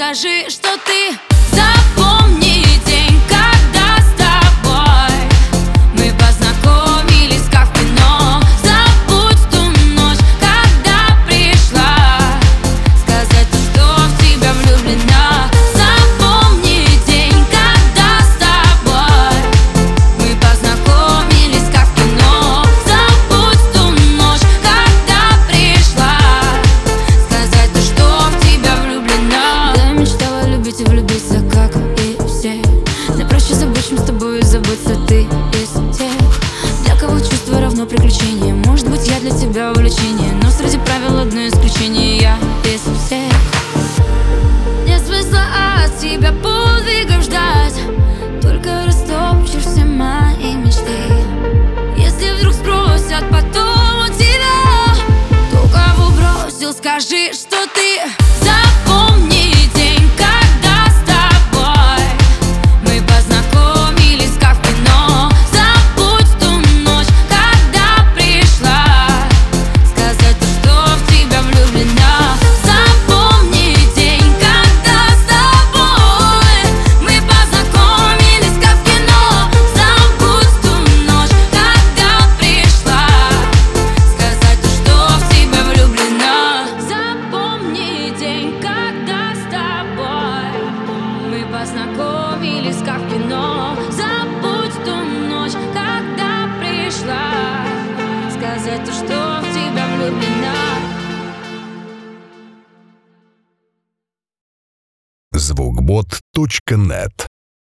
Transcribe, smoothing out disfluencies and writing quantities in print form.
скажи, что ты запомни день, когда с тобой мы познакомились, как в кино. Забудь ту ночь, когда пришла сказать, что в тебя влюблена. Запомни день, когда с тобой мы познакомились, как в кино. Забудь ту ночь, когда пришла сказать, что в тебя влюблена. Я мечтала любить и влюбиться, как и все. Но проще забыть, чем с тобой забыться. Ты из тех, для кого чувство равно приключение. Может быть, я для тебя увлечение, но среди правил одно исключение. Я из всех. Нет смысла от тебя подвигов ждать, только растопчешь все мои мечты. Если вдруг спросят потом у тебя, кто кого бросил, скажи, что ты запомни день, когда с тобой мы познакомились, как в кино. Забудь ту ночь, когда пришла сказать, что в тебя влюблена. Запомни день, когда с тобой мы познакомились, как в кино. Забудь ту ночь, когда пришла сказать, что в тебя влюблена. Запомни день, когда с тобой мы познакомились, как в кино. Забудь ту ночь, когда пришла сказать, что в тебя влюблена. Звукбот.нет